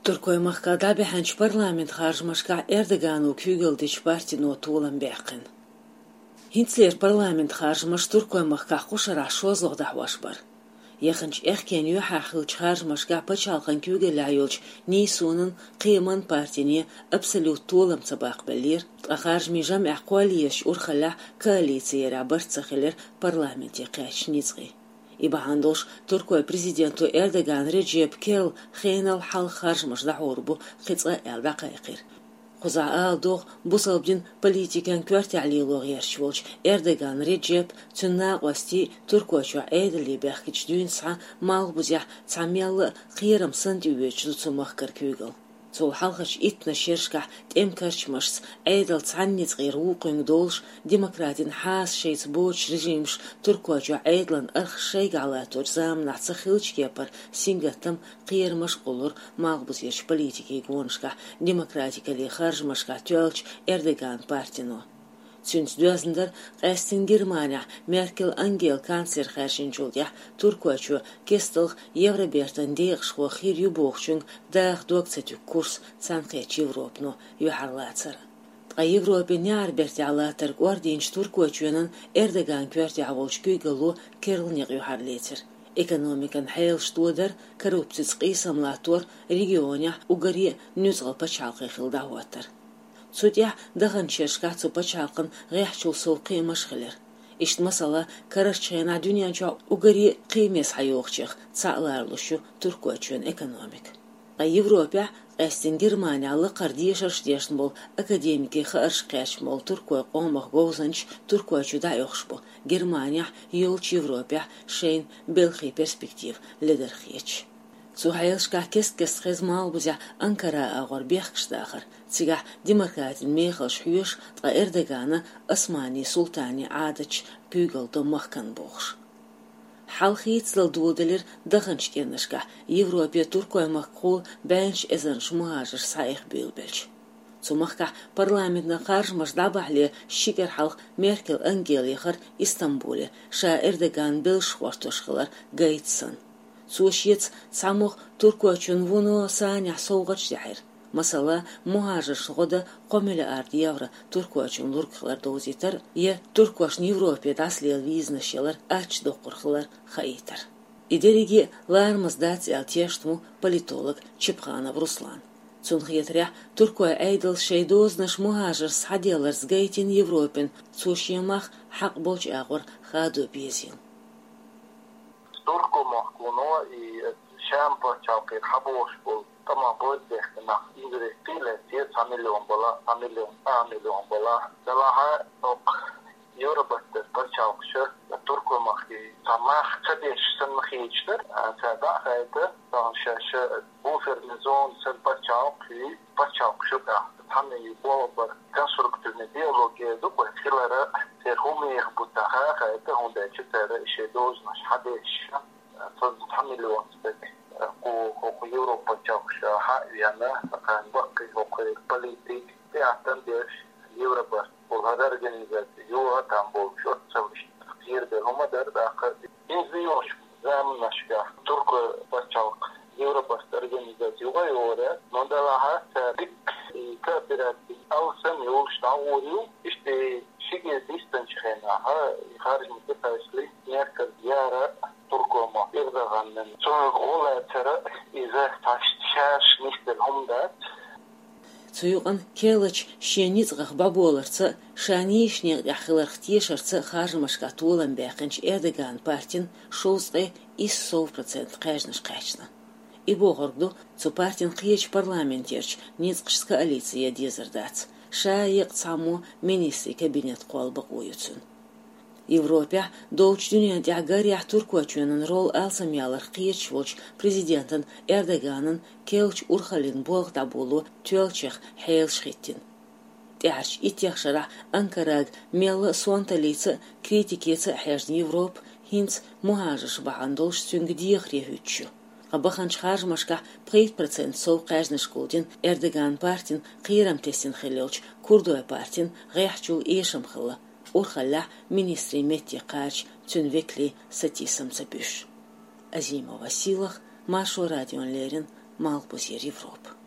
Turkoy mahkada behanç parlament harjmaşka Erdoğan u kügüldüç partino tuğlan beqin. Hintler parlament harjmaş Turkoy mahka kuşara şozluq dahvaş bar. Yaxınç erken yuhaqılç harjmaşka paçalqan kügülayolç nisunun qiyman partini absolut tuğlam sabaq belir. Harjmi jam koaliyeş urxala koalitsiyera bartsakhiler parlamenti qaçnizgi. İbahandoş Turkoy prezidentu Erdoğan Recep Kel xenal hal harjmaş dahorbu qitsa elda qayqir. Xuza aldoq bu sabdin politikan kvartaliloq yerşvolç Erdoğan Recep tünna qosti Turkoyçu edli baxkiç düğünsa malbuzya tsamyallı qiram sandüveç tutsumaq kırkügül. Sol halqaç itna şerşka temkarçmaş edel tsannit qiruqing dolş demokratin has şeys boç rejimş Turkoyçu edlan arx şeygalator zamna tsaxilç kepar singatam qirmaş qolur malbuzyaç politiki gonşka demokratikali harjmaşka tölç Erdoğan partino. Çünkü düzender Estin Germania Merkel Angel kanser xerşinçulya Turkoyçu kestil Evropertan deyxşo xir yuboxçun dağ doksetük kurs sanqeç Evropno yuharlatsar. Evropa nyarberti alatar ordinç Turkoyçunun Erdoğan kverti avolç güygulu kerlniq yuharletir. Ekonomikan hayl ştoder korrupsiz qisamlator regionya ugari nüzgal paçalqi xildavatar. Судья даган чершка цупа чалқын ғяхчул соуқи машхилер. Ишт масала карашчайна дюнянча угари қимес хайоқчих цааларлушу Туркойчун экономик. Европа Эстин Германиялы қардиешарштешн бол академики хааршқяч мол Туркой қомақ гоузанч Туркойчу да йоқшбо. Германия йолч Европа шейн белхи перспектив лидерхич. Цухайлшка кес хезмал бузя Анкара агор бехкштахар. Цигах демократин мехалш хюш тга Эрдогана Османи султани адач гюгылды махкан бохш. Халхицлал дуоделер даханчкеннашка Европе Туркой махкул бенч эзанш муажыр сайх бюлбелч. Цумахка парламентна харжмаш дабахле шикер халх Меркел Ангелихар Истамбуле ша Эрдоган белшхвартошхылар гайтсан. Сушьец самух Туркойчун вуну саня соугач дяхир. Масала муажыр шғода қомелі ард евро Туркойчун луркхылар доузитар, е Туркош Европе даслел визнашелар ач доқурхылар хаитар. Идереги лармыз дать алтештму политолог Чепханов Руслан. Цунхетря Туркой айдл шейдознаш муажыр саделар сгайтин Европен, сушьемах хақ болч агор хаду безин. Turku mahkuno i şampa çapkir haboş bol tamam boy dehna İngiliz dile diye 1 milyon bola dalaha ok Eurobattır parçavkşı Turku mahki tamah çadeşsin mahiyçtir sada haydı danışaşı bu fernizon sen parçavkşı da tanı bu konstruktivne diyalogi bu fikirlere terhumi butaha haydı onda çıtara işe doznaş hadeş تحمل وقتك ويوروبا تشوفها حقيقة كان بقي وقي بوليتيك تعتمدش يوروبا وهذا organizasyon يورا تنبول شو تسويش كثير بهم در داخل إنزيوش زمن نشكا ترك بتشوق يوروبا organizasyon ويورا من دلها سابق كبرت أو سم يوش تعوري إشتى شيء ديستنش خناها خارج من تفاصيل نركز زيارة Turkoma Erdoğan'ın soğuk olayları izah taştışaş mistel humdat. Цуюган келыч шеницгах баболарца шанишне яхылархтешарца харжмашка тулан бяхынч Эрдоган партин шоусты 100% қажнаш қачна. И богорду цу партин қиеч парламентерч ницқш коалиция дезердац. Шайық цаму министри кабинет қолбық ойыцын. Европа долч дünýäde agarýah Turkoýçunun rol alsamýalar qiyçwolç prezidentин Erdoğan'ın kelç urhalin bolgda bolu tölçeх heýlşgittin. Täş itýaxşara Ankarag mely sontalice kritiketse herjni Europ hins muhajyş bahandolş süngdiýh rehütçü. Qabaxanç harjmaşka 5% sow qajnyş goldin Erdoğan partin qiram tesin xilelç Kurdoy partin gähçul eşim xilla. Urxalla ministri Metti Qarch tünvekli satisam sabüş. Azima Vasilach, Maşo Radionlerin Малбус ер Европа.